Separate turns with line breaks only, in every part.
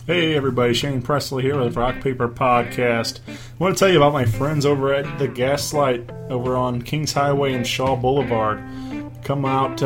Hey everybody, Shane Presley here with Rock Paper Podcast. I want to tell you about my friends over at the Gaslight over on Kings Highway and Shaw Boulevard. Come out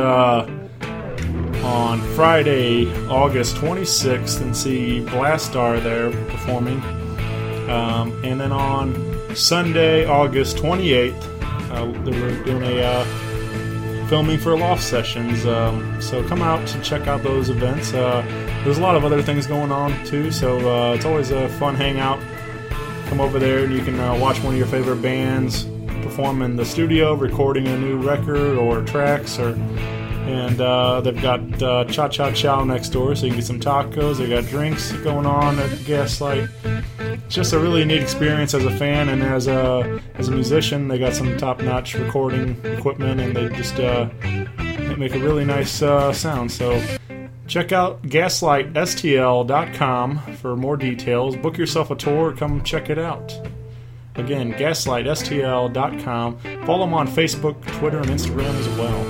on Friday, August 26th and see Blastar there performing. And then on Sunday, August 28th, they were doing a filming for Loft Sessions. So come out to check out those events. There's a lot of other things going on too, so it's always a fun hangout. Come over there and you can watch one of your favorite bands perform in the studio, recording a new record or tracks, and they've got Cha Cha Chow next door, so you can get some tacos. They got drinks going on at the Gaslight. It's just a really neat experience as a fan and as a musician. They got some top-notch recording equipment, and they just make a really nice sound. So check out GaslightSTL.com for more details. Book yourself a tour. Come check it out. Again, GaslightSTL.com. Follow them on Facebook, Twitter, and Instagram as well.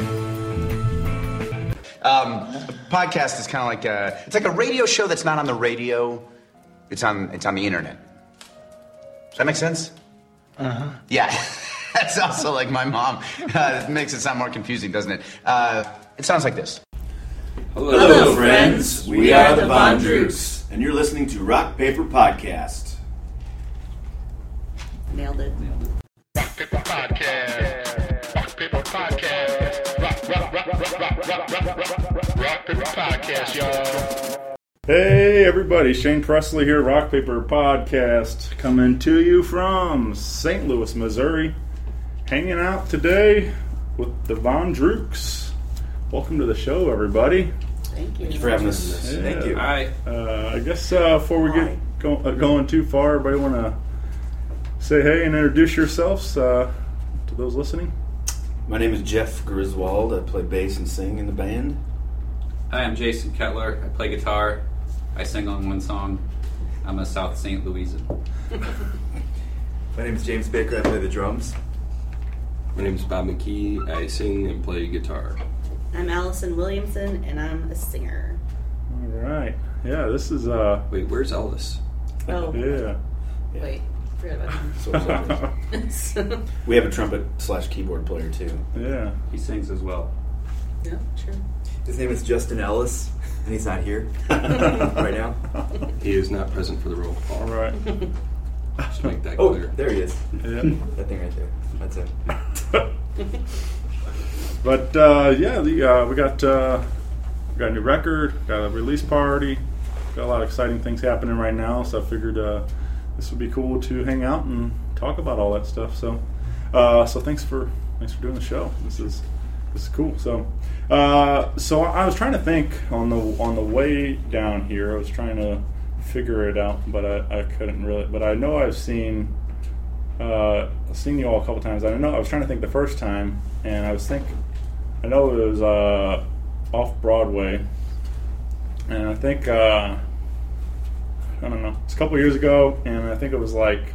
Podcast is kind of like it's like a radio show that's not on the radio. It's on the internet. Does that make sense? Uh-huh. Yeah. That's also like my mom. It makes it sound more confusing, doesn't it? It sounds like this.
Hello, friends. We are the Von Drukes, and you're listening to Rock Paper Podcast.
Nailed it.
Rock Paper Podcast. Rock Paper Podcast. Rock Paper Podcast, y'all.
Hey everybody, Shane Presley here, Rock Paper Podcast, coming to you from St. Louis, Missouri. Hanging out today with the Von Drukes. Welcome to the show, everybody.
Thank you.
Thank you for having us.
Yeah.
Thank you.
Hi.
I guess before we get going too far, everybody want to say hey and introduce yourselves to those listening?
My name is Jeff Griswold. I play bass and sing in the band.
Hi, I'm Jason Kettler. I play guitar. I sing on one song. I'm a South St. Louisan.
My name is James Baker. I play the drums.
My name is Bob McKee. I sing and play guitar.
I'm Allison Williamson, and I'm a singer.
All right. Yeah, this is
Wait, where's Elvis?
Oh,
yeah.
wait. Forgot about him.
So we have a trumpet/keyboard player too.
Yeah.
He sings as well.
Yeah, true.
His name is Justin Ellis, and he's not here right now.
He is not present for the roll call.
All right.
Just to make that
Oh,
clear.
there he is.
Yeah.
That thing right there. That's it.
But we got a new record, got a release party, got a lot of exciting things happening right now. So I figured this would be cool to hang out and talk about all that stuff. So thanks for doing the show. This is cool. So I was trying to think on the way down here. I was trying to figure it out, but I couldn't really. But I know I've seen you all a couple times. I know I was trying to think the first time, and I know it was off Broadway, and I think I don't know. It's a couple years ago, and I think it was like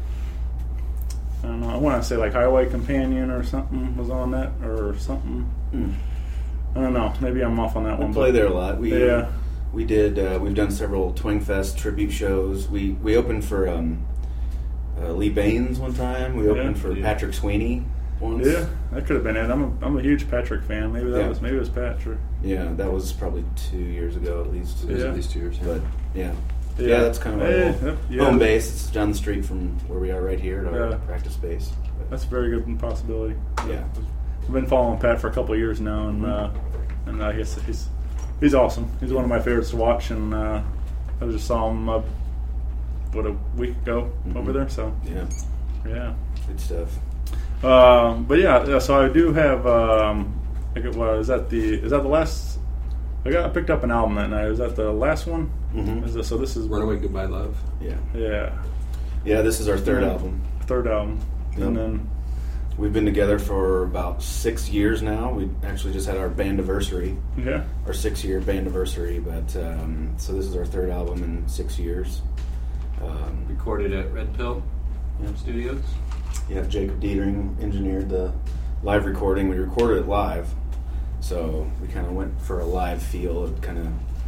I don't know. I want to say like Highway Companion or something was on that or something. I don't know. Maybe I'm off on that one.
We play there a lot. We did. We've done several Twing Fest tribute shows. We opened for Lee Baines one time. We opened for Patrick Sweeney once.
Yeah, that could have been it. I'm a huge Patrick fan. Maybe it was Patrick.
Yeah, that was probably 2 years ago at least.
It was at least 2 years.
But yeah, that's kind of our home base. It's down the street from where we are right here at our practice space. But
that's a very good possibility.
Yeah,
I've been following Pat for a couple of years now, and I guess he's awesome. He's one of my favorites to watch, and I just saw him a week ago over there. So yeah,
good stuff.
But yeah. So I do have. Is that the last? I picked up an album that night. Is that the last one?
Mm-hmm.
This is
Runaway Goodbye Love.
Yeah.
Yeah.
This is our third album.
Yep. And then
we've been together for about 6 years now. We actually just had our bandiversary.
Yeah.
Our 6-year bandiversary. But so this is our third album in 6 years.
Recorded at Red Pill Studios.
Yeah, Jacob Dietering engineered the live recording. We recorded it live, so we kind of went for a live feel. It kind of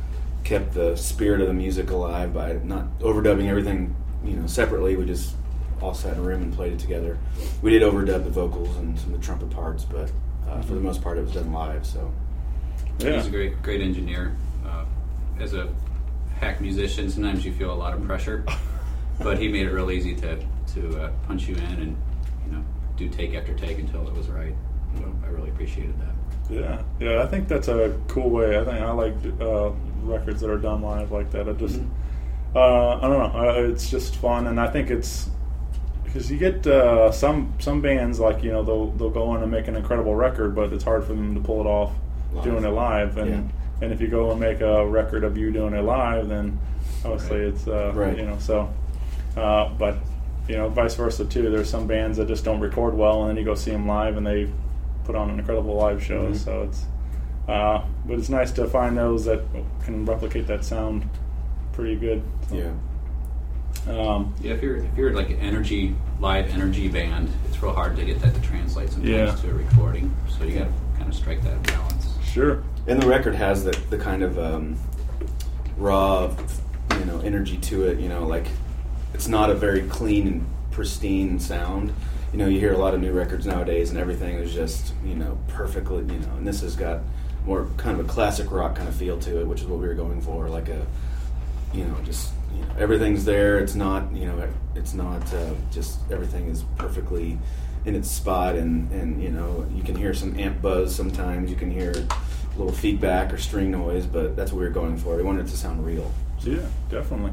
kept the spirit of the music alive by not overdubbing everything, separately. We just all sat in a room and played it together. We did overdub the vocals and some of the trumpet parts, but for the most part it was done live. So
he's a great engineer. As a hack musician, sometimes you feel a lot of pressure, but he made it real easy to punch you in and do take after take until it was right. So I really appreciated that.
Yeah. I think that's a cool way. I like records that are done live like that. I just I don't know. It's just fun, and I think it's because you get some bands like they'll go in and make an incredible record, but it's hard for them to pull it off doing it live. And if you go and make a record of you doing it live, then obviously it's
right.
So. But vice versa too. There's some bands that just don't record well, and then you go see them live, and they put on an incredible live show. So it's, but it's nice to find those that can replicate that sound pretty good. So.
Yeah.
If you're like an live energy band, it's real hard to get that to translate sometimes to a recording. So you got to kind of strike that balance.
Sure.
And the record has the kind of raw, energy to it. Like it's not a very clean and pristine sound. You hear a lot of new records nowadays, and everything is just perfectly. And this has got more kind of a classic rock kind of feel to it, which is what we were going for. Like a, just everything's there. It's not it's not just everything is perfectly in its spot, and you can hear some amp buzz sometimes. You can hear a little feedback or string noise, but that's what we were going for. We wanted it to sound real.
Yeah, definitely.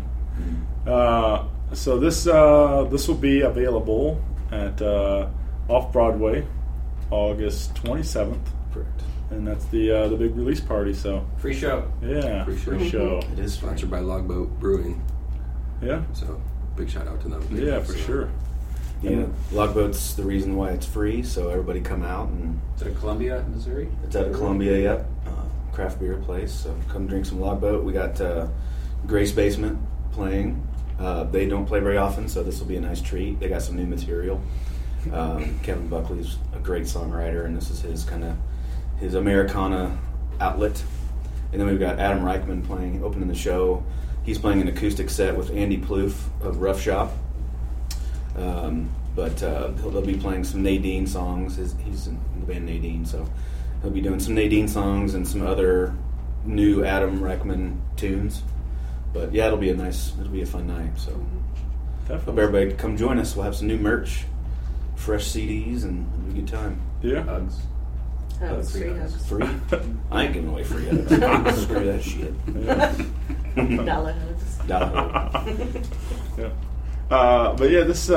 So this will be available at Off Broadway, August 27th.
Correct.
And that's the big release party. So
free show.
Yeah, free show.
It is
sponsored by Logboat Brewing.
Yeah.
So big shout out to them.
Yeah, for sure.
Yeah, Logboat's the reason why it's free. So everybody come out and.
Is it Columbia, Missouri?
It's out of Columbia, yep. Craft beer place. So come drink some Logboat. We got Grace Basement playing. They don't play very often, so this will be a nice treat. They got some new material. Kevin Buckley's a great songwriter, and this is his Americana outlet. And then we've got Adam Reichman opening the show. He's playing an acoustic set with Andy Plouffe of Rough Shop. But they'll be playing some Nadine songs. He's in the band Nadine, so he'll be doing some Nadine songs and some other new Adam Reichman tunes. But yeah, it'll be a fun night. So
definitely.
Hope everybody can come join us. We'll have some new merch, fresh CDs, and it'll be a good time.
Yeah.
Hugs.
Free hugs.
Free? I ain't giving away free hugs. Screw that shit.
Yeah.
Dollar hugs.
Yeah. But yeah, this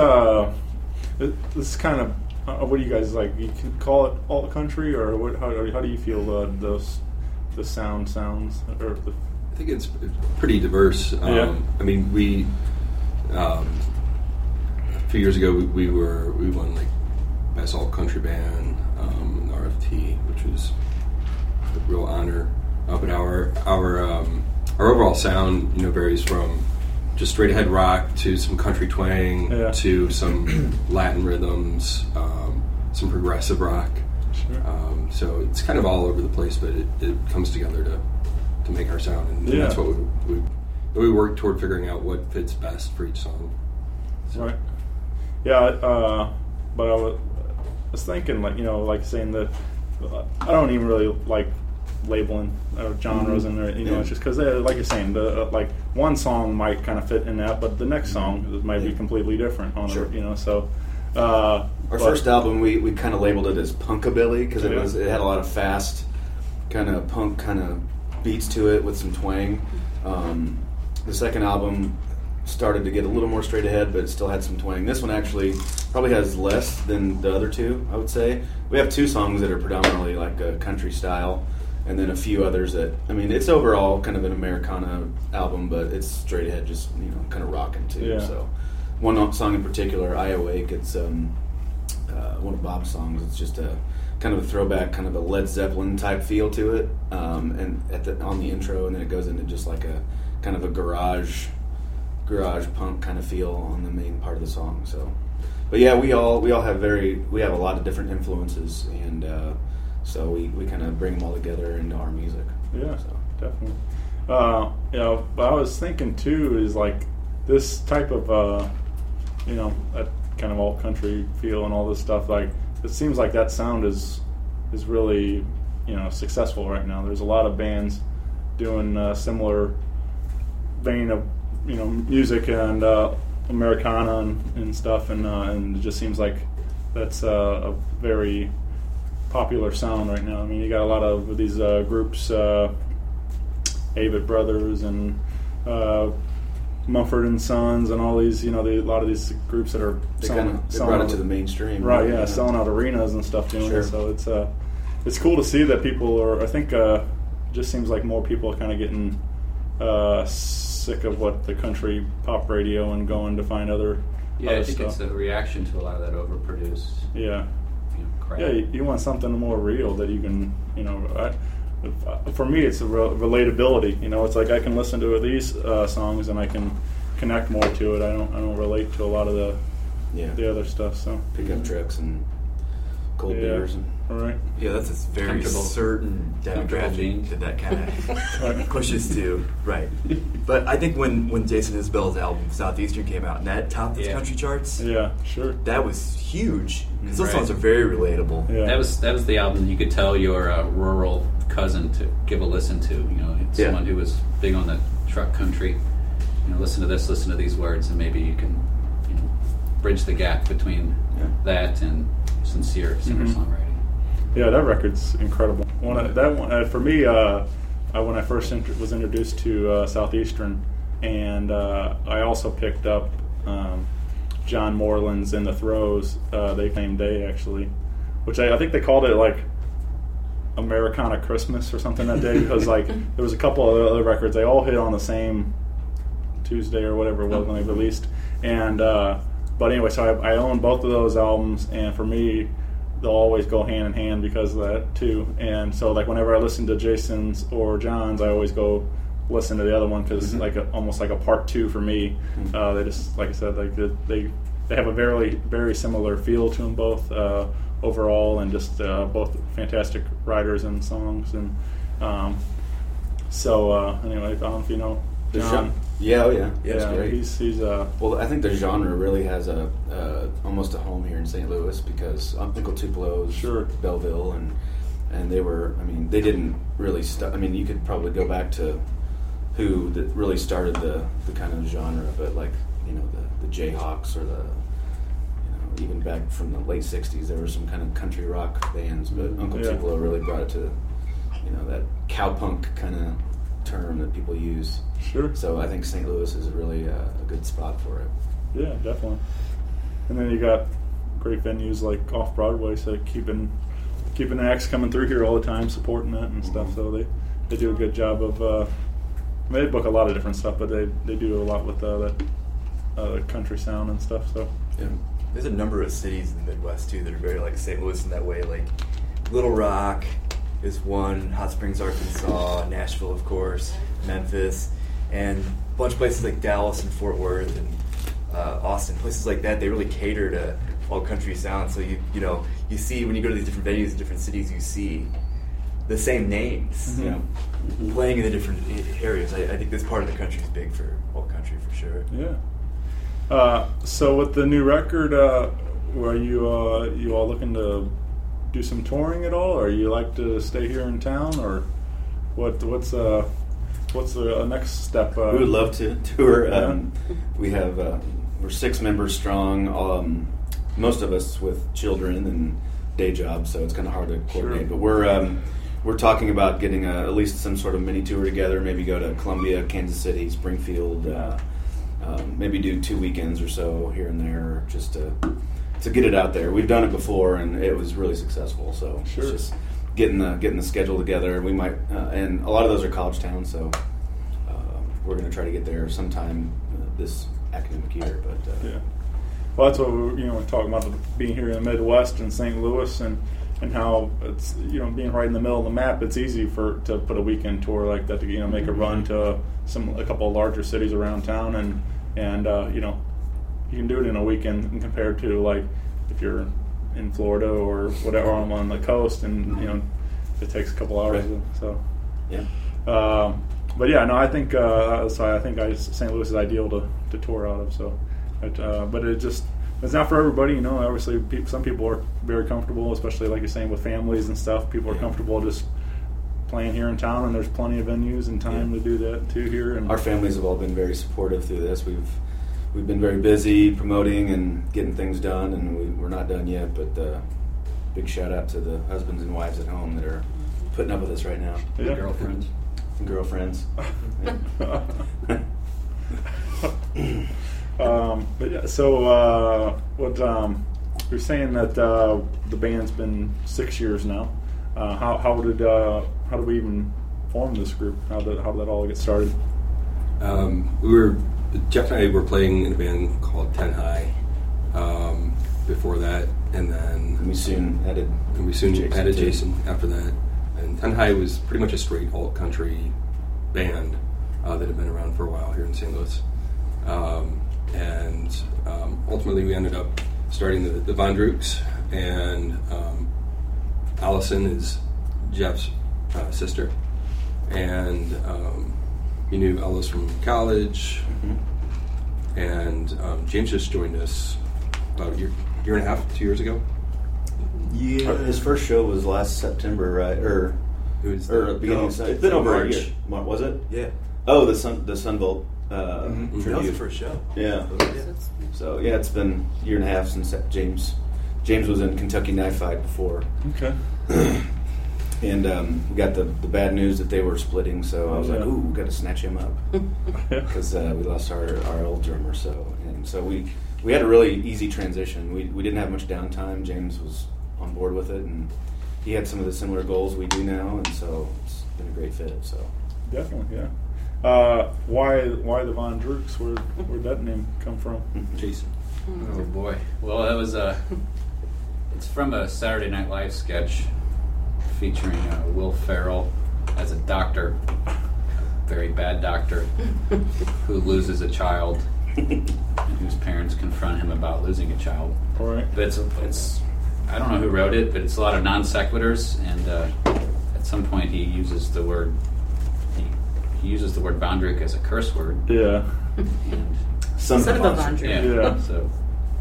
kind of what do you guys like? You can call it alt country, or what? How do you feel the sounds or the?
I think it's pretty diverse.
Yeah.
I mean, we a few years ago we won like best alt country band in the RFT, which was a real honor. But our overall sound varies from just straight ahead rock to some country twang to some Latin rhythms, some progressive rock.
Sure.
So it's kind of all over the place, but it comes together to make our sound, and that's what we work toward figuring out what fits best for each song. So.
Right. Yeah, but I was thinking, like saying that I don't even really like labeling genres in there. It's just because, like you're saying, like one song might kind of fit in that, but the next song might be completely different on it. So.
Our first album, we kind of labeled it as punkabilly because it had a lot of fast, kind of punk kind of beats to it with some twang. The second album started to get a little more straight ahead, but it still had some twang. This one actually probably has less than the other two, I would say. We have two songs that are predominantly like a country style, and then a few others that, it's overall kind of an Americana album, but it's straight ahead, just kind of rocking too.
Yeah.
So one song in particular, I Awake, it's one of Bob's songs. It's just a kind of a throwback, kind of a Led Zeppelin type feel to it, and on the intro, and then it goes into just like a kind of a garage punk kind of feel on the main part of the song. So, but yeah, we all have we have a lot of different influences, and so we kind of bring them all together into our music.
Yeah,
so.
definitely. But I was thinking too is like this type of that kind of alt country feel and all this stuff. Like it seems like that sound is really successful right now. There's a lot of bands doing similar vein of music and Americana and stuff, and it just seems like that's a very popular sound right now. I mean, you got a lot of these groups, Avett Brothers and Mumford and Sons, and all these, a lot of these groups that are
They brought it to the mainstream,
right? Yeah, selling out arenas and stuff doing
Sure.
it. So it's cool to see that people are. I think just seems like more people are kind of getting sick of what the country pop radio and going to find other.
Yeah,
other
I think
stuff.
it's a reaction to a lot of that overproduced
Yeah.
crap.
Yeah, you want something more real that you can, for me, it's a relatability. It's like I can listen to these songs and I can connect more to it. I don't relate to a lot of the other stuff. So
Pickup trucks and cold
Yeah.
beers. And,
all right,
Yeah, that's a very
Comfortable-
certain
comfortable
demographic
jeans.
that kind of pushes to. Right. But I think when Jason Isbell's album Southeastern came out and that topped the
Yeah.
country charts,
yeah, sure,
that was huge. Because those
Right.
songs are very relatable.
yeah,
That was the album you could tell your rural cousin to give a listen to.
Yeah.
Someone who was big on the truck country. Listen to this, listen to these words, and maybe you can bridge the gap between
Yeah.
that and sincere singer-songwriting.
yeah. That record's incredible. That one for me, when I first was introduced to Southeastern, and I also picked up John Moreland's "In the Throes." They Same Day actually, which I think they called it like Americana Christmas or something that day because like there was a couple of other records. They all hit on the same Tuesday or whatever it was when they released. And but anyway, so I own both of those albums, and for me, they'll always go hand in hand because of that too. And so like whenever I listen to Jason's or John's, I always go listen to the other one because it's like almost like a part two for me. They just, like I said, like they have a very very similar feel to them both overall, and just both fantastic writers and songs. And anyway, I don't know if you know
The
John.
genre- yeah, oh yeah, yeah, it's great.
He's
Well, I think the genre really has a almost a home here in St. Louis because Uncle Tupelo's,
Sure.
Belleville, and they were. I mean, they didn't really. I mean, you could probably go back to who that really started the kind of genre, but like the Jayhawks or the even back from the late '60s, there were some kind of country rock bands, but Uncle
Yeah.
Tupelo really brought it to that cowpunk kind of term that people use.
Sure.
So I think St. Louis is really a good spot for it.
Yeah, definitely. And then you got great venues like off Broadway, so keeping acts coming through here all the time, supporting that and stuff. So they do a good job of. They book a lot of different stuff, but they do a lot with that country sound and stuff. So
Yeah.
There's a number of cities in the Midwest too that are very like St. Louis in that way. Like Little Rock is one, Hot Springs, Arkansas, Nashville, of course, Memphis, and a bunch of places like Dallas and Fort Worth and Austin. Places like that, they really cater to all country sound. So you see when you go to these different venues in different cities, you see the same names playing in the different areas. I think this part of the country is big for all country for sure.
yeah. So with the new record, were you all looking to do some touring at all, or you like to stay here in town, or what's the next step?
We would love to tour.
Yeah.
We have we're 6 members strong. Most of us with children and day jobs, so it's kind of hard to coordinate.
Sure.
But we're talking about getting at least some sort of mini tour together. Maybe go to Columbia, Kansas City, Springfield. Maybe do 2 weekends or so here and there, just to get it out there. We've done it before, and it was really successful. So
Sure.
it's just getting the schedule together. We might, and a lot of those are college towns, so we're going to try to get there sometime this academic year. But
Yeah. Well, that's what we're talking about, being here in the Midwest and St. Louis, and how it's being right in the middle of the map. It's easy to put a weekend tour like that to make a run to a couple of larger cities around town, and you can do it in a weekend compared to like if you're in Florida or whatever on the coast, and it takes a couple hours.
Right.
So
yeah.
but yeah, no, I think so. I think St. Louis is ideal to tour out of. So, but it's not for everybody. You know, obviously, some people are very comfortable, especially like you're saying with families and stuff. People are comfortable just playing here in town, and there's plenty of venues and time to do that too here. And
our families have all been very supportive through this. We've been very busy promoting and getting things done, and we're not done yet. But big shout out to the husbands and wives at home that are putting up with us right now.
Yeah.
Girlfriends.
And girlfriends.
But yeah, so what you're saying that the band's been 6 years now. How did we even form this group? How did that all get started?
Jeff and I were playing in a band called Ten High before that, and then
we soon added
Jason after that. And Ten High was pretty much a straight alt country band that had been around for a while here in St. Louis. And ultimately we ended up starting the Von Drukes, and Allison is Jeff's sister, and he knew Ellis from college, and James just joined us about a year and a half, 2 years ago.
Yeah, his first show was last September, right? Or beginning of September. It's been over a year. Was it?
Yeah.
Oh, the Sunvolt.
That was the first show.
Yeah. So yeah, it's been a year and a half since James was in Kentucky Knife Fight before.
Okay.
And we got the bad news that they were splitting, so I was like, ooh, we got to snatch him up. Because we lost our old drummer, so we had a really easy transition. We didn't have much downtime. James was on board with it, and he had some of the similar goals we do now, and so it's been a great fit. So
definitely, yeah. Why the Von Drukes? Where'd that name come from?
Jason.
Oh boy. Well, that was it's from a Saturday Night Live sketch featuring Will Ferrell as a doctor, a very bad doctor who loses a child, and whose parents confront him about losing a child.
All right.
But it's I don't know who wrote it, but it's a lot of non sequiturs, and at some point he uses the word Von Druk as a curse word.
Yeah.
And
Son of a Von Druk.
Yeah. So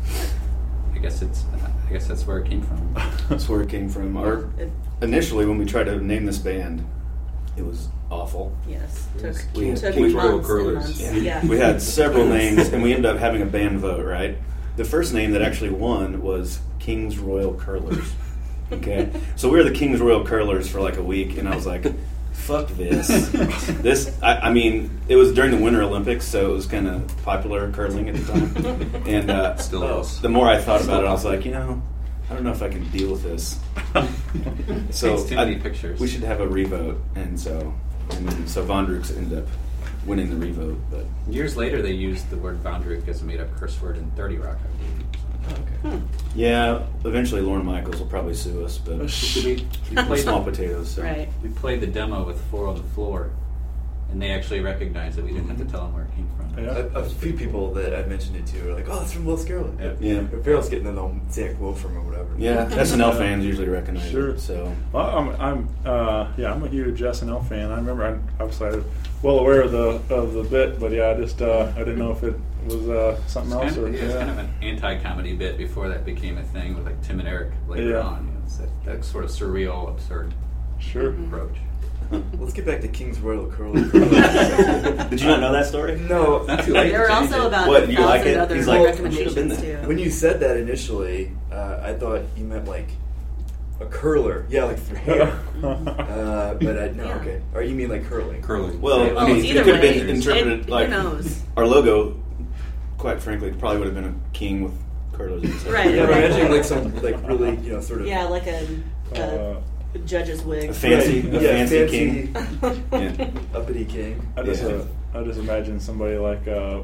I guess that's where it came from.
That's where it came from. Initially, when we tried to name this band, it was awful.
Yes.
Took
Kings Royal
months
Curlers.
and months.
Yeah. We had several names, and we ended up having a band vote, right? The first name that actually won was Kings Royal Curlers. Okay? So we were the Kings Royal Curlers for like a week, and I was like, fuck this. I mean, it was during the Winter Olympics, so it was kind of popular curling at the time. And
Still is.
the more I thought about it, I was like, I don't know if I can deal with this. So
Takes too many pictures.
We should have a revote, and so Von Drukes ended up winning the revote. But
Years later, they used the word Von Druk as a made-up curse word in 30 Rock, I believe.
Okay.
yeah, eventually Lorne Michaels will probably sue us, but
We
we're
played
small potatoes. So.
Right.
We played the demo with 4 on the Floor, and they actually recognized that we didn't have to tell them where it came from.
Yeah.
A few people that I mentioned it to are like, "Oh, it's from Will Ferrell."
Yeah.
Ferrell's getting the Zach quote from or whatever.
Yeah, SNL fans usually recognize
Sure.
it. So
Well, I'm a huge SNL fan. I remember I was well aware of the bit, but yeah, I just I didn't know if it was something else or
It was kind of an anti-comedy bit before that became a thing with like Tim and Eric later
Yeah.
on. It's that sort of surreal, absurd
Sure.
approach.
Let's get back to King's Royal Curlers.
did you not know that story?
No,
Not too late.
There were
to change
also
it.
about
What,
a
you like
thousand
it?
other
He's like,
recommendations
"I should've been
too.
when you said that initially, I thought you meant like a curler. Yeah, like for hair. But no,
Yeah.
okay. Or you mean like curling?
Curling.
Well,
Well,
I mean,
either
it could have
way,
been interpreted
who
like
knows?
our logo. Quite frankly, probably would have been a king with curlers. Inside.
Right.
Yeah, but imagining like some like really sort of
Yeah, like a judge's wig.
A fancy,
Right.
a
Yeah,
fancy king. Yeah.
uppity king.
I just
Yeah.
imagine somebody like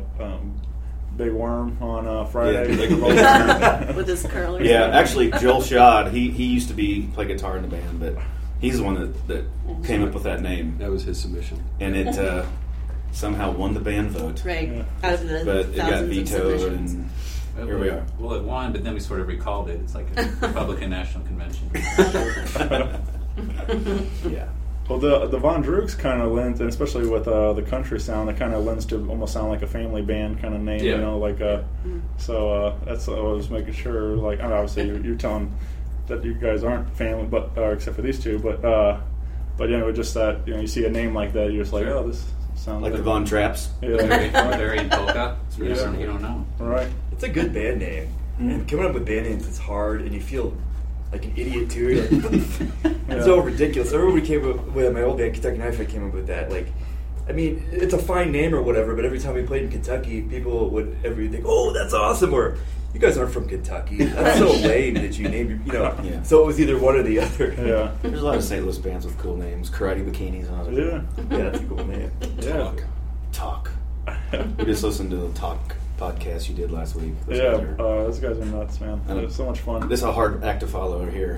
Big Worm on Friday.
Yeah.
With his curlers.
Yeah, actually, Joel Schad, he used to play guitar in the band, but he's the one that came up with that name,
That was his submission.
and it somehow won the band vote.
Right.
Yeah.
Out of the
But it got
thousands of
vetoed,
submissions.
and here we are.
Well, it won, but then we sort of recalled it. It's like a Republican National Convention.
Yeah.
Well, the Von Droogs kind of lends, and especially with the country sound, it kind of lends to almost sound like a family band kind of name,
Yeah.
you know, like so that's I was making sure, like, I mean, obviously you're telling that you guys aren't family, but except for these two, but you know, just that, you know, you see a name like that, you're just like,
Sure.
oh, this sounds
Like the Von Traps.
yeah,
Barry and Polka. It's really
Yeah.
something you don't know.
right,
It's a good band name. And coming up with band names is hard, and you feel like an idiot too. You're like, it's so ridiculous. Everybody came up with my old band, Kentucky Knife Fight, came up with that. Like, I mean, it's a fine name or whatever, but every time we played in Kentucky, people would think, "Oh, that's awesome!" Or "You guys aren't from Kentucky. That's so lame that you named you know."
Yeah.
So it was either one or the other.
yeah,
There's a lot of St. Louis bands with cool names. Karate Bikinis and all that.
yeah,
Yeah, that's a cool name.
yeah.
Talk. We just listened to the Talk podcast you did last week. Those
Yeah,
guys are-
those guys are nuts, man.
I know.
It's so much fun.
this is a hard act to follow here.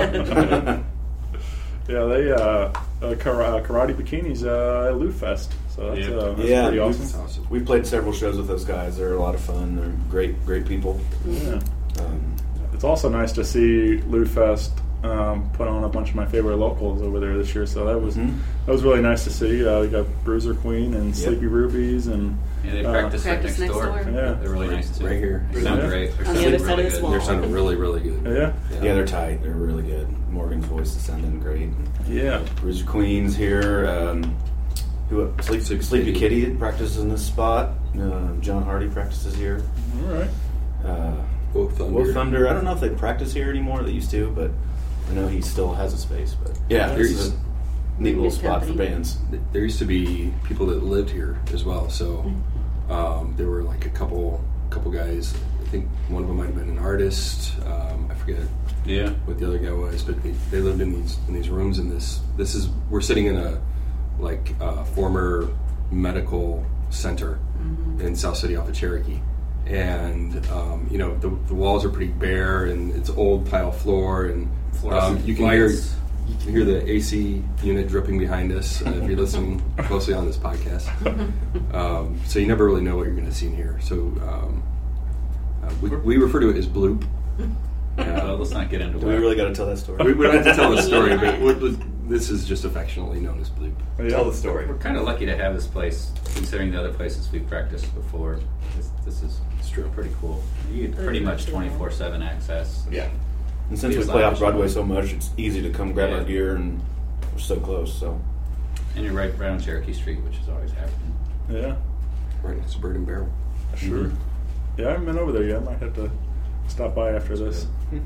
Yeah, they Karate Bikinis at Loot Fest, so that's,
Yeah.
that's
Yeah,
pretty
Loot-
awesome.
Awesome.
We've played several shows with those guys. They're a lot of fun. They're great people.
Yeah.
Um,
It's also nice to see Loot Fest put on a bunch of my favorite locals over there this year, so that was
Mhm.
really nice to see. We got Bruiser Queen and Sleepy Rubies and
Yeah, they practice right
Practice
next
next door.
Yeah.
They're really nice too.
Right here.
They sound
Yeah.
great. They're
On the
sounding
other side
really
of this
good.
wall.
They're sounding really, really good.
yeah,
yeah, they're tight. They're really good. Morgan's voice is sounding great.
yeah.
Bruiser Queen's here. Sleepy Kitty practices in this spot. John Hardy practices here.
All right.
Wolf Thunder.
Wolf Thunder. I don't know if they practice here anymore. They used to, but I know he still has a space. But yeah, this is a neat little
Good
spot for
company.
bands.
There used to be people that lived here as well, so there were like a couple guys. I think one of them might have been an artist. I forget
Yeah.
what the other guy was, but they lived in these rooms. In this is we're sitting in a former medical center in South City off of Cherokee, and you know the walls are pretty bare, and it's old tile floor, and you can hear the AC unit dripping behind us if you're listening closely on this podcast. So you never really know what you're going to see in here. So we refer to it as bloop.
Well, let's not get into
Do we really got to tell that story?
We don't have to tell the story, but this is just affectionately known as bloop.
Tell the story.
We're kind of lucky to have this place, considering the other places we've practiced before. This is pretty cool. You get pretty much 24/7 access.
Yeah.
And since we
Feels
play
like
off
a
Broadway
show.
so much, it's easy to come grab
Yeah.
our gear, and we're so close. So
And you're right on Cherokee Street, which is always happening.
Yeah,
Right next to Bird and Barrel.
sure. Yeah, I haven't been over there yet. I might have to stop by after this.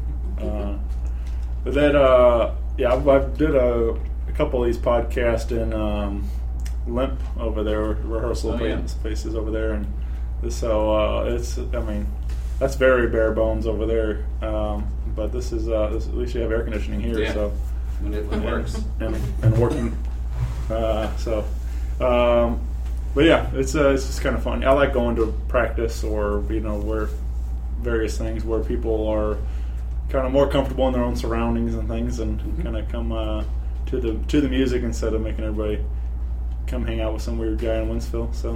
But then, yeah, I did a couple of these podcasts in Limp over there, rehearsal
Oh, yeah.
places over there, and so it's. I mean, that's very bare bones over there. But this is at least you have air conditioning here,
Yeah.
so
When it works.
and working. But yeah, it's just kind of fun. I like going to practice or where various things where people are kind of more comfortable in their own surroundings and things, and kind of come to the music instead of making everybody come hang out with some weird guy in Winsville. So,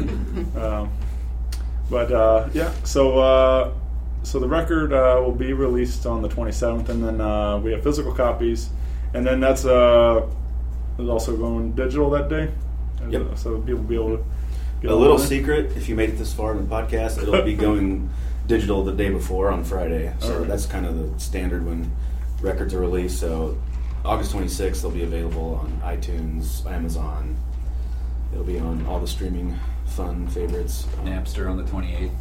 yeah, so the record will be released on the 27th, and then we have physical copies, and then that's also going digital that day.
Yep.
So people will be able to get
a little
on it.
secret: if you made it this far in the podcast, it'll be going digital the day before on Friday. So
Alright.
that's kind of the standard when records are released. So August 26th, they'll be available on iTunes, Amazon. It'll be on all the streaming fun favorites.
Napster on the 28th.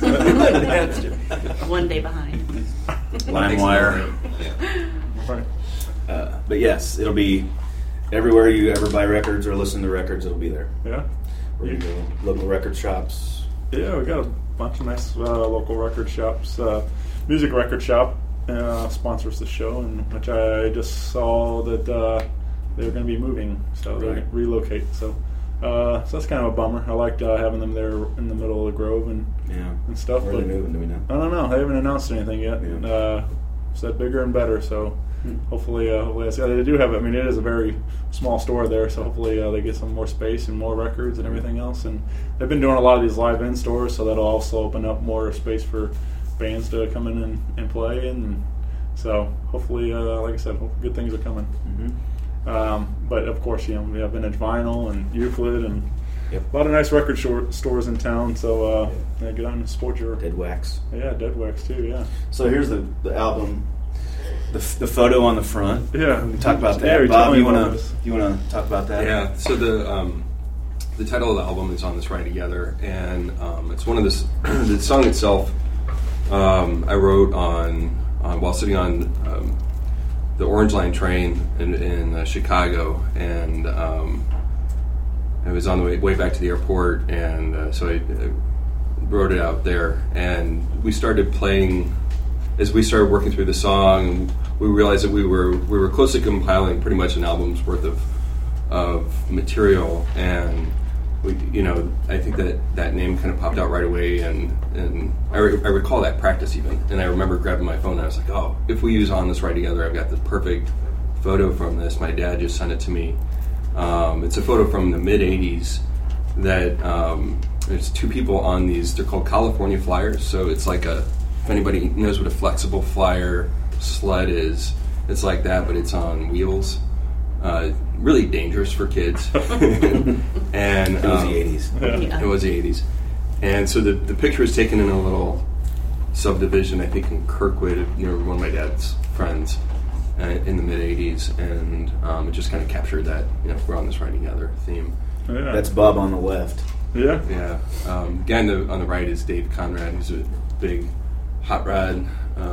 One day behind.
LimeWire.
Right.
But yes, it'll be everywhere you ever buy records or listen to records. It'll be there.
Yeah.
We're gonna go local record shops.
Yeah, we got a bunch of nice local record shops. Music Record Shop sponsors the show, and which I just saw that they were going to be moving, so they're
Right.
going to relocate. So that's kind of a bummer. I liked having them there in the middle of the Grove and
Yeah.
stuff.
Where are
But
they moving? Do we know?
I don't know. They haven't announced anything yet.
Yeah.
Said bigger and better. So hopefully they do have. I mean, it is a very small store there. So hopefully they get some more space and more records and everything else. And they've been doing a lot of these live-in stores, so that'll also open up more space for bands to come in and play. And so hopefully, like I said, good things are coming.
Mm-hmm.
But of course, we have Vintage Vinyl and Euclid and
Yep.
a lot of nice record stores in town. So get out and support your
Dead Wax.
Yeah, Dead Wax too. Yeah.
So here's the album, the photo on the front.
Yeah.
We can talk about that.
Yeah,
Bob,
tell me
you
about
wanna
this.
talk about that?
Yeah. So the title of the album is On This Ride Together, and it's one of the song itself. I wrote on while sitting on the Orange Line train in Chicago, and I was on the way back to the airport, and so I wrote it out there. And we started playing as we started working through the song. We realized that we were close to compiling pretty much an album's worth of material, and I think that name kind of popped out right away, and I recall that practice even, and I remember grabbing my phone and I was like, oh, if we use On This Ride Together, I've got the perfect photo from this. My dad just sent it to me. It's a photo from the mid-'80s that there's two people on these, they're called California Flyers, so it's like if anybody knows what a flexible flyer sled is, it's like that, but it's on wheels. Really dangerous for kids. And
It was the 80s.
Yeah.
It was the 80s. And so the picture was taken in a little subdivision, I think in Kirkwood, near one of my dad's friends in the mid-'80s, and it just kind of captured that, we're on this ride together theme.
Yeah.
That's Bob on the left.
Yeah.
Yeah. Guy on the right is Dave Conrad, who's a big hot rod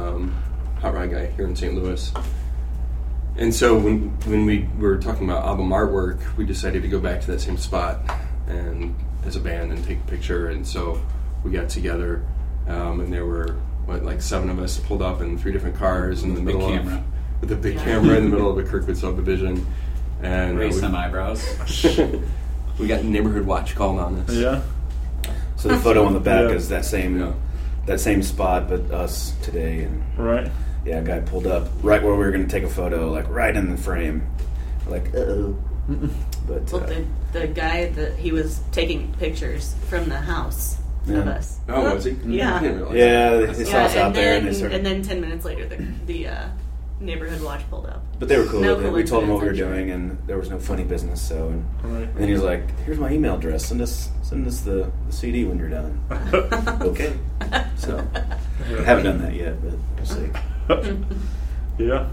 guy here in St. Louis. And so when we were talking about album artwork, we decided to go back to that same spot and as a band and take a picture. And so we got together, and there were like 7 of us pulled up in 3 different cars in the middle with a big camera in the middle of a Kirkwood subdivision, and
Raise some eyebrows.
we got Neighborhood Watch called on us.
Yeah.
So the photo on the back
Yeah.
is that same spot, but us today. And
Right.
yeah, a guy pulled up right where we were going to take a photo, like right in the frame. We're like, uh-oh. But
Well, the guy that he was taking pictures from the house of
Yeah.
us.
Oh, was he?
Yeah.
I didn't realize
yeah,
that.
they saw us out there, and they started.
And then 10 minutes later, the neighborhood watch pulled up.
But they were cool.
No
with it. We told them what we were
coincidence, I'm
doing, and there was no funny business. So, and
Right.
then he was like, "Here's my email address. Send us the CD when you're done." Okay. So, I haven't done that yet, but we'll see.
Yeah.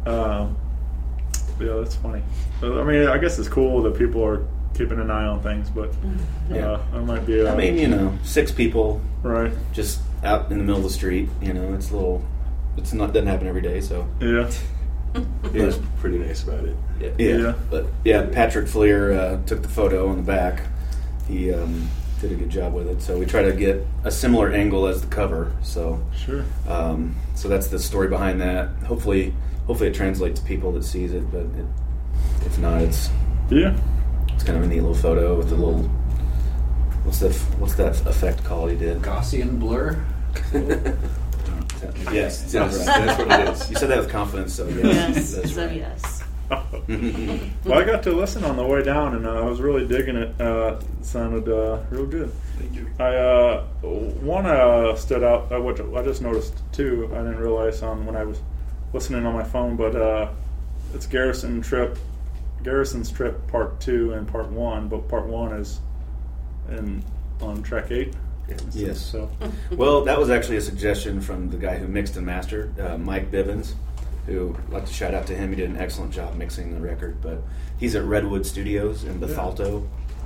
Yeah, that's funny. I mean, I guess it's cool that people are keeping an eye on things, but
Yeah.
I might be.
I mean, 6 people
Right.
just out in the middle of the street. It's a little. Doesn't happen every day. So
Yeah.
He was pretty nice about it.
Yeah.
But yeah, Patrick Fleer took the photo on the back. He did a good job with it. So we try to get a similar angle as the cover. So
Sure.
so that's the story behind that. Hopefully it translates to people that sees it. But if not, it's
Yeah.
kind of a neat little photo with a little. What's that effect called he did?
Gaussian blur.
Yes,
Yes,
right.
that's what it is.
You said that with confidence, so yes,
Yes.
that's
So
right.
yes.
Well, I got to listen on the way down, and I was really digging it. It sounded real good.
Thank you.
One stood out, which I just noticed too. I didn't realize when I was listening on my phone, but it's Garrison's Trip Part 2 and Part 1, but Part 1 is on track 8.
Yes.
So
Well, that was actually a suggestion from the guy who mixed and mastered, Mike Bivens, who I'd like to shout out to him. He did an excellent job mixing the record, but he's at Redwood Studios in Bethalto.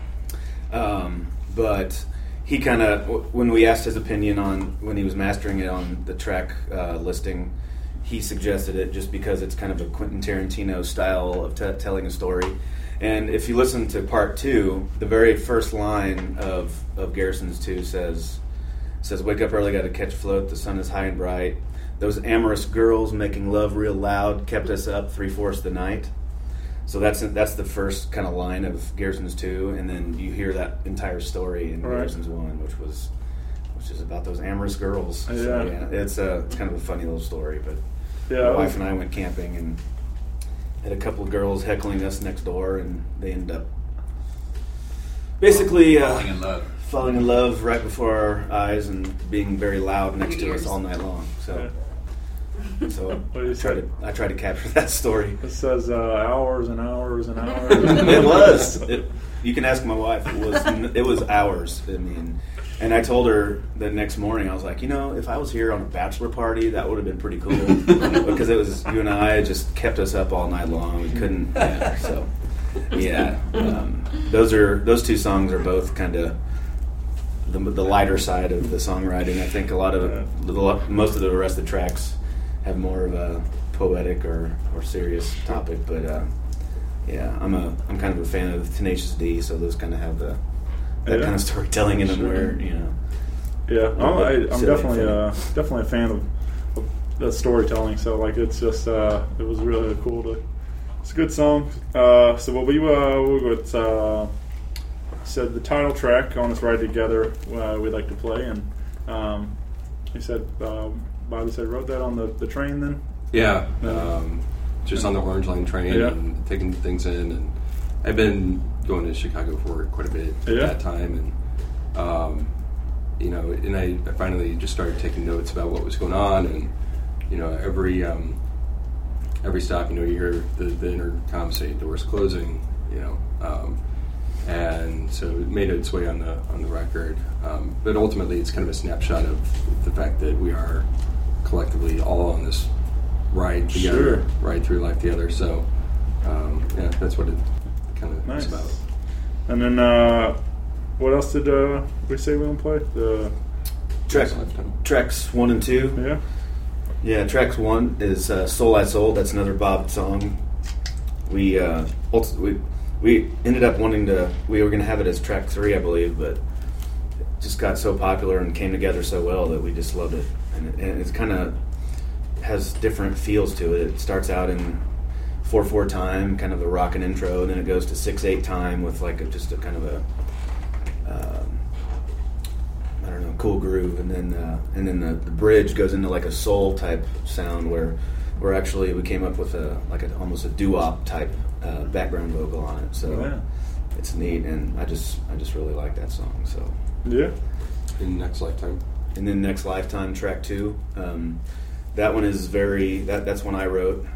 But he kind of, when we asked his opinion on when he was mastering it on the track listing, he suggested it just because it's kind of a Quentin Tarantino style of telling a story. And if you listen to Part 2, the very first line of Garrison's 2 says, "Wake up early, got to catch a float. The sun is high and bright. Those amorous girls making love real loud kept us up 3/4 the night." So that's the first kind of line of Garrison's 2, and then you hear that entire story in
Right.
Garrison's 1, which is about those amorous girls.
Yeah.
So, yeah, it's kind of a funny little story, but
yeah,
my wife and I went camping and had a couple of girls heckling us next door, and they ended up basically
Falling in love.
right before our eyes and being very loud next to us
Ears.
all night long. So So
What do you say?
I tried to capture that story.
It says hours and hours and hours.
It was. You can ask my wife. It was hours. I mean, and I told her the next morning. I was like, if I was here on a bachelor party, that would have been pretty cool because it was you and I. It just kept us up all night long. We couldn't. Yeah, so yeah, those two songs are both kind of the lighter side of the songwriting. I think a lot of most of the rest of the tracks have more of a poetic or serious topic, but yeah, I'm kind of a fan of Tenacious D, so those kind of have that kind of storytelling in them, where
Yeah, I'm
silly
definitely a fan of the storytelling. So like, it's just it was really cool it's a good song. So what we said the title track on this Ride Together we'd like to play, and he said Bobby said wrote that on the train then.
Yeah, just on the Orange Line train and taking things in, and I've been going to Chicago for quite a bit at that time, and and I finally just started taking notes about what was going on, and every stop, you hear the intercom say doors closing, and so it made its way on the record, but ultimately it's kind of a snapshot of the fact that we are collectively all on this ride together, ride through life together. So that's what it kind of is about. And
then what else did we say we want to play? The
tracks 1 and 2. Yeah, tracks 1 is Soul I Soul. That's another Bob song. We ended up we were going to have it as track 3, I believe, but it just got so popular and came together so well that we just loved it. And it's kind of has different feels to it. It starts out in 4/4 time, kind of a rockin' intro, and then it goes to 6/8 time with like just a kind of a I don't know, cool groove, and then the bridge goes into like a soul type sound where actually we came up with almost a doo-wop type background vocal on it. So it's neat, and I just really like that song. So
in Next Lifetime.
And then Next Lifetime, track 2. That one is that's one I wrote.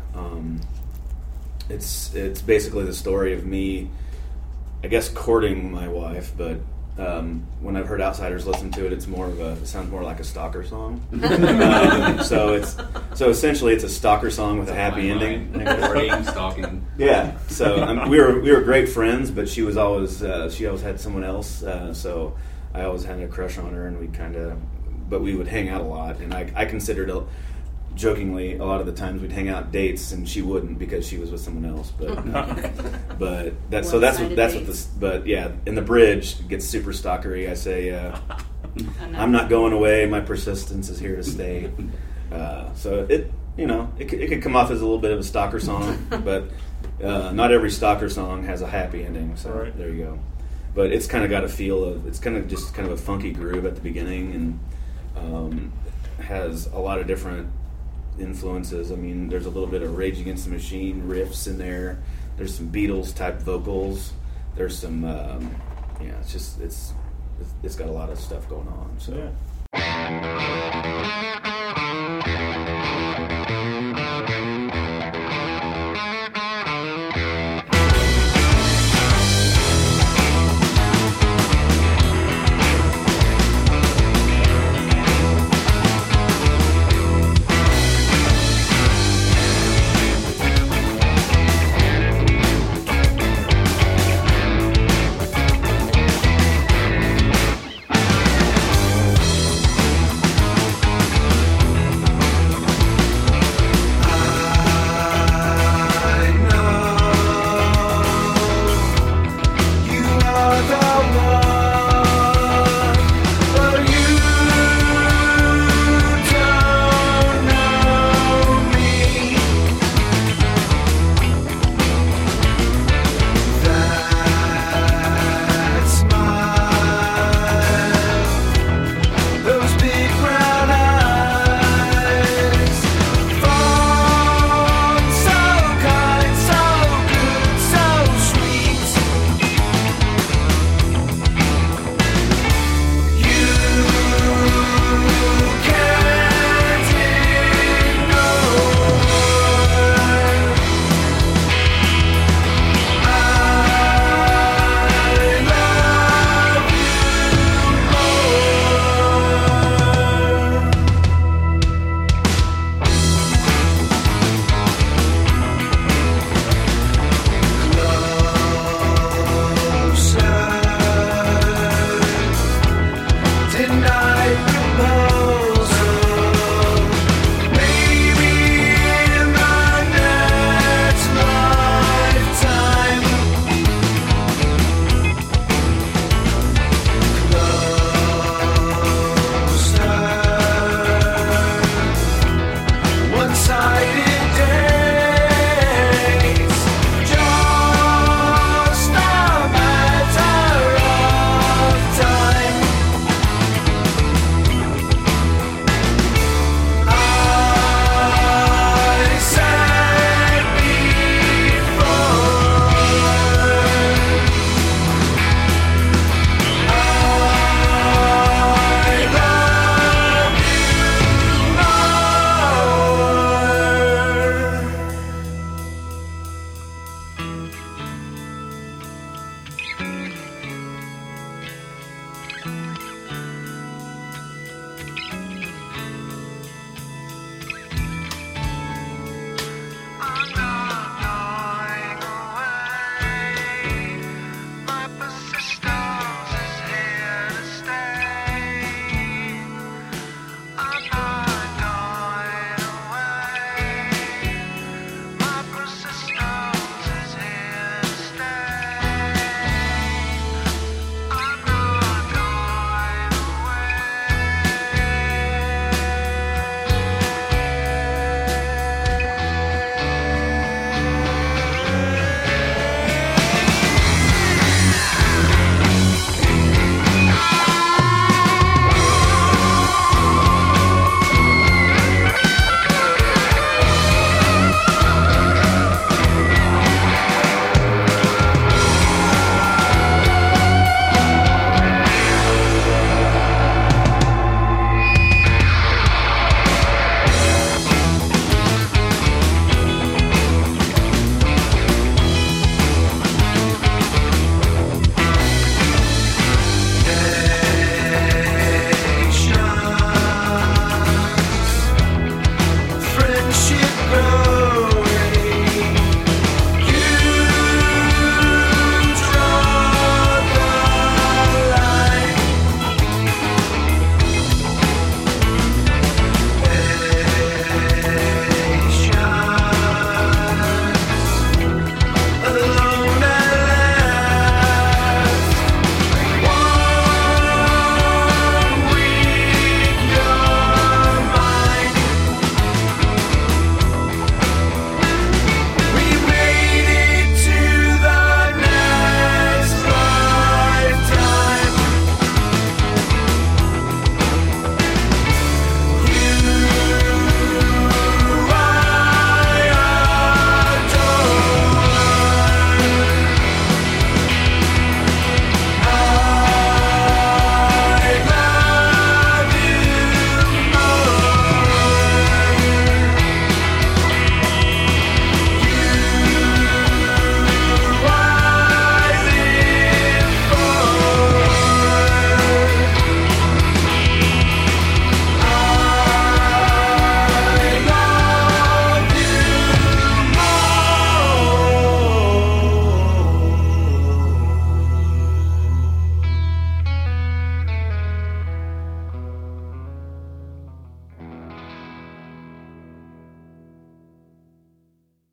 It's basically the story of me, I guess, courting my wife, but when I've heard outsiders listen to it, it sounds more like a stalker song. So essentially it's a stalker song with a happy ending.
Courting, stalking.
Yeah. So we were great friends, but she always had someone else. So I always had a crush on her, and but we would hang out a lot, and I considered jokingly a lot of the times we'd hang out dates, and she wouldn't because she was with someone else. But that's But yeah, in the bridge it gets super stalkery. I say, I'm not going away. My persistence is here to stay. So it could come off as a little bit of a stalker song, but not every stalker song has a happy ending. So there you go. But it's kind of got a feel of, it's kind of just kind of a funky groove at the beginning, and has a lot of different influences. I mean, there's a little bit of Rage Against the Machine riffs in there. There's some Beatles type vocals. There's some it's got a lot of stuff going on. So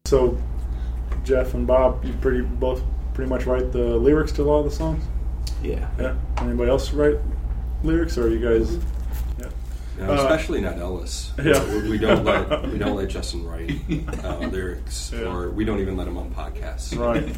So, Jeff and Bob, you both pretty much write the lyrics to all the songs?
Yeah.
Yeah. Anybody else write lyrics, or are you guys? Yeah.
No, especially not Ellis.
Yeah.
We don't let Justin write lyrics,
Yeah.
or we don't even let him on podcasts.
Right.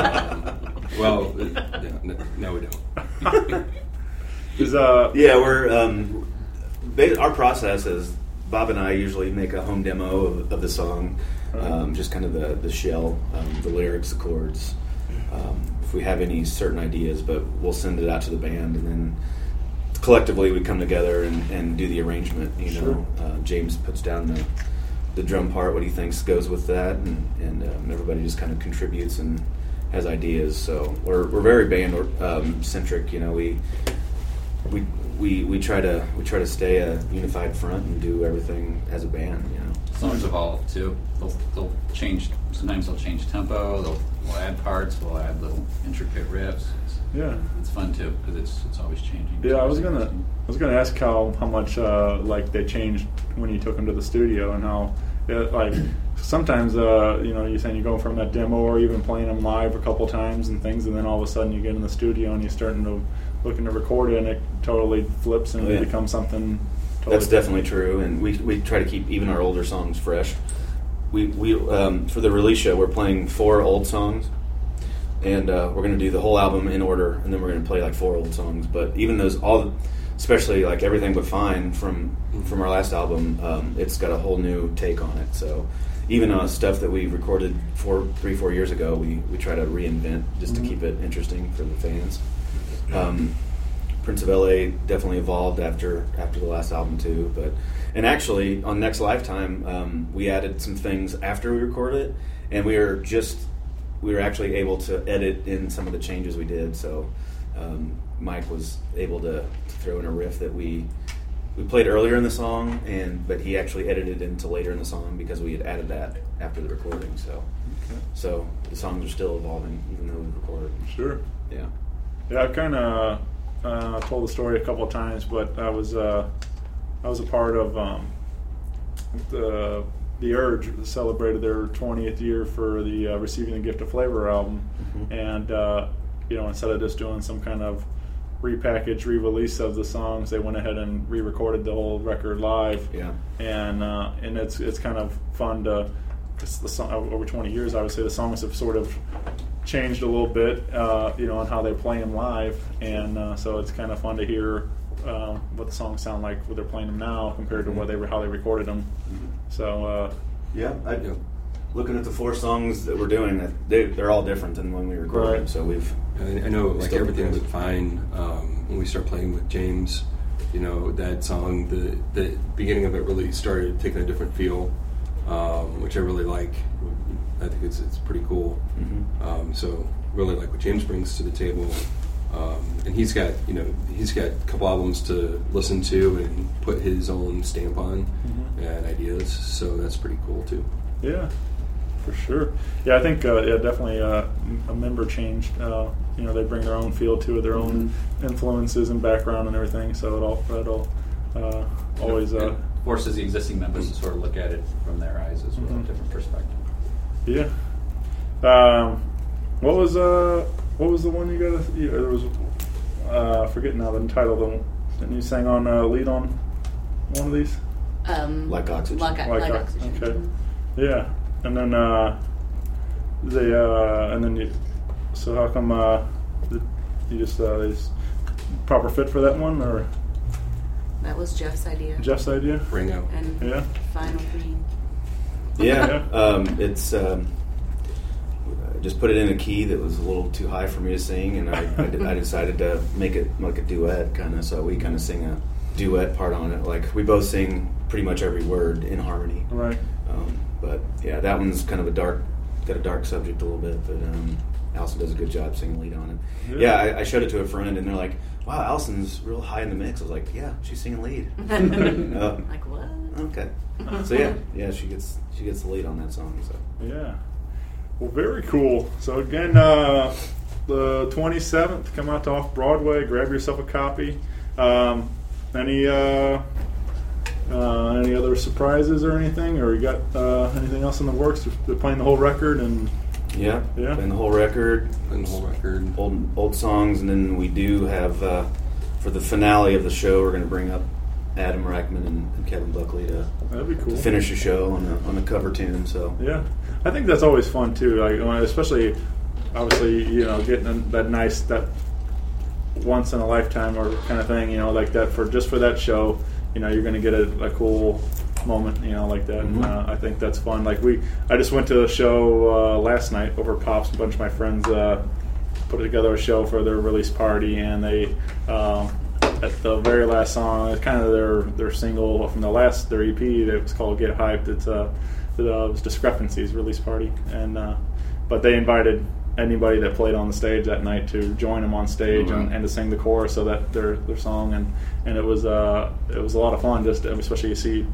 No, we don't.
Yeah, we're our process is Bob and I usually make a home demo of the song, just kind of the shell, the lyrics, the chords. If we have any certain ideas, but we'll send it out to the band, and then collectively we come together and do the arrangement.
Sure.
James puts down the drum part, what he thinks goes with that, and everybody just kind of contributes and has ideas. So we're very band centric. We try to stay a unified front and do everything as a band.
Songs evolve too. They'll change. Sometimes they'll change tempo. We'll add parts. We'll add little intricate riffs. It's fun too because it's always changing.
Yeah, I was gonna ask how much like they changed when you took them to the studio, and how like sometimes you're saying you go from that demo or even playing them live a couple times and things, and then all of a sudden you get in the studio and you're starting to looking to record it, and it totally flips and it becomes something. Totally
That's definitely true, and we try to keep even our older songs fresh. We for the release show we're playing 4 old songs, and we're going to do the whole album in order, and then we're going to play like 4 old songs. But even those, especially like Everything But Fine from our last album, it's got a whole new take on it. So even stuff that we recorded 3-4 years ago, we try to reinvent just to keep it interesting for the fans. Prince of LA definitely evolved after the last album too, and actually on Next Lifetime we added some things after we recorded it, and we were actually able to edit in some of the changes we did. So Mike was able to throw in a riff that we played earlier in the song, but he actually edited it into later in the song because we had added that after the recording. So the songs are still evolving even though we recorded.
Sure.
Yeah.
Yeah, I've kind of told the story a couple of times, but I was a part of the Urge celebrated their 20th year for the Receiving the Gift of Flavor album, and instead of just doing some kind of repackaged re-release of the songs, they went ahead and re-recorded the whole record live.
Yeah,
and it's kind of fun to. The song, over 20 years, I would say the songs have sort of changed a little bit, on how they play them live, and so it's kind of fun to hear what the songs sound like when they're playing them now compared to how they recorded them. So
looking at the 4 songs that we're doing, they're all different than when we recorded them. So
I know like Everything But Fine. When we start playing with James, that song, the beginning of it really started taking a different feel. Which I really like. I think it's pretty cool. So really like what James brings to the table, and he's got a couple albums to listen to and put his own stamp on and ideas. So that's pretty cool too.
Yeah, for sure. Yeah, I think definitely a member changed. They bring their own feel to it, their own influences and background and everything. So it'll always.
Forces the existing members to sort of look at it from their eyes as well, a different perspective.
Yeah. What was the one you got? There was forgetting now the title. Didn't you sang on lead on one of these?
Like Oxygen.
Like Oxygen.
Okay. Yeah, and then So how come you just proper fit for that one, or?
That was Jeff's idea.
Jeff's idea?
Ringo.
And Final Green.
Yeah, it's just put it in a key that was a little too high for me to sing, and I decided to make it like a duet kind of. So we kind of sing a duet part on it. Like we both sing pretty much every word in harmony.
Right.
But yeah, that one's kind of got a dark subject a little bit, but Allison does a good job singing lead on it. Yeah, I showed it to a friend, and they're like, "Wow, Allison's real high in the mix." I was like, "Yeah, she's singing lead."
Like what?
Okay. So yeah, she gets the lead on that song. So
yeah, well, very cool. So again, the 27th, come out to Off Broadway, grab yourself a copy. Any Any other surprises or anything, or you got anything else in the works? They're playing the whole record and
Yeah,
Yeah.
and the whole record,
Old
old songs, and then we do have for the finale of the show, we're going to bring up Adam Reichman and Kevin Buckley to
that'd be cool.
finish the show on a cover tune. So
Yeah, I think that's always fun too. Like, especially, obviously, getting that nice, that once in a lifetime or kind of thing. Like that for that show. You're going to get a cool moment. Like that.
Mm-hmm.
And, I think that's fun. Like I just went to a show last night over Pops. A bunch of my friends put together a show for their release party, and they. At the very last song, it's kind of their single from their EP that was called "Get Hyped." It was Discrepancies release party, and but they invited anybody that played on the stage that night to join them on stage and to sing the chorus of their song, and it was a lot of fun. Just especially you see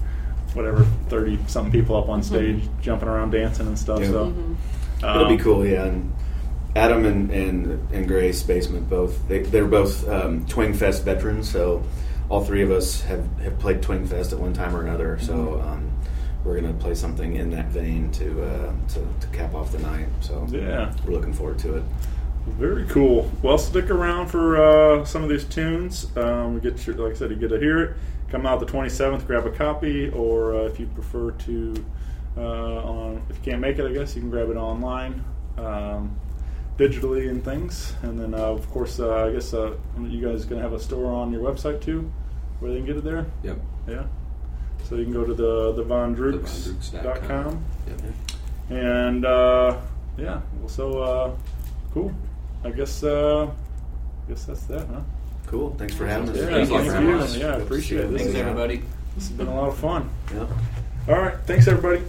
30 something people up on stage jumping around dancing and stuff.
Yeah.
So
it'll be cool. Yeah. And Adam and Grace Basement they're both Twang Fest veterans, so all three of us have played Twang Fest at one time or another. So we're going to play something in that vein to cap off the night. So
yeah,
we're looking forward to it.
Very cool. Well, stick around for some of these tunes. We get like I said, you get to hear it. Come out the 27th, grab a copy, or if you prefer to, if you can't make it, I guess you can grab it online. Digitally and things, and then of course I guess you guys are going to have a store on your website too, where they can get it there.
Yep.
Yeah. So you can go to the VonDrukes.com.
Yep.
And yeah. So cool. I guess that's that, huh?
Cool. Thanks for having us.
Yeah,
Thank you
thank
very
you.
much.
Yeah, I appreciate it.
Thanks, everybody.
This has been a lot of fun.
Yeah.
All right. Thanks, everybody.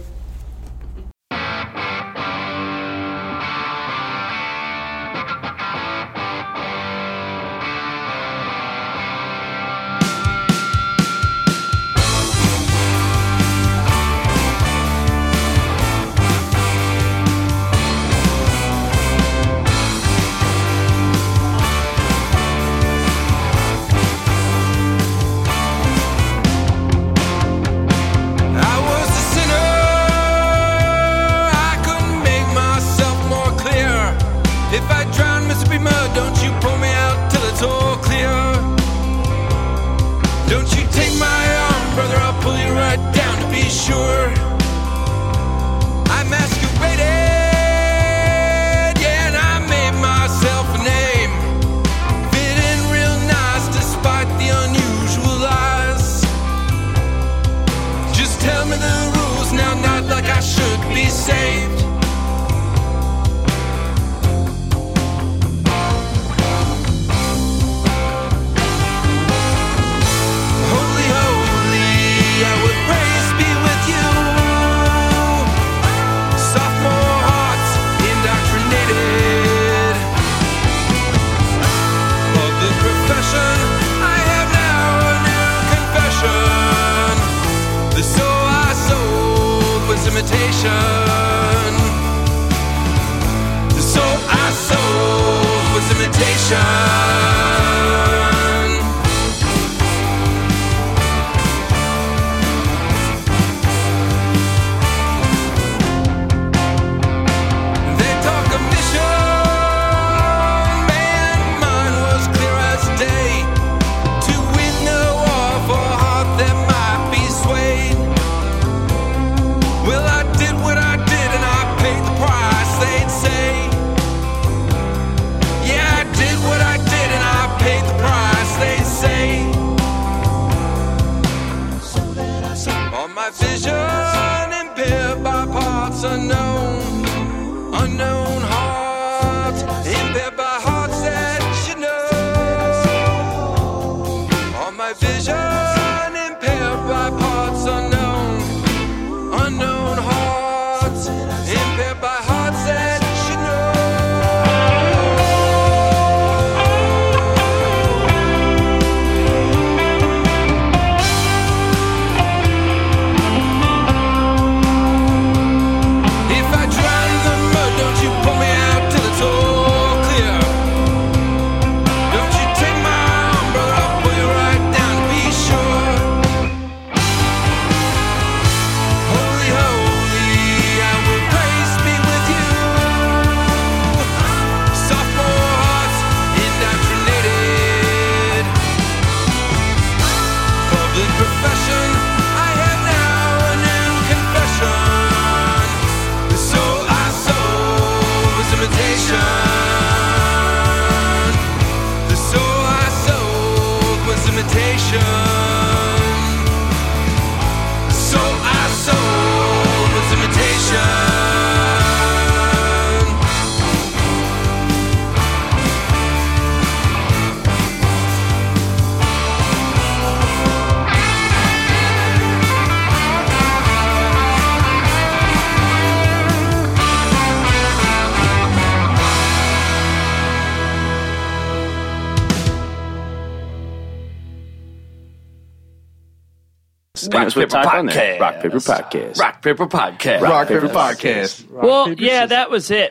If And it's with Type on there. Rock Paper Podcast.
Rock Paper Podcast.
Rock Paper Podcast.
Well, yeah, that was it.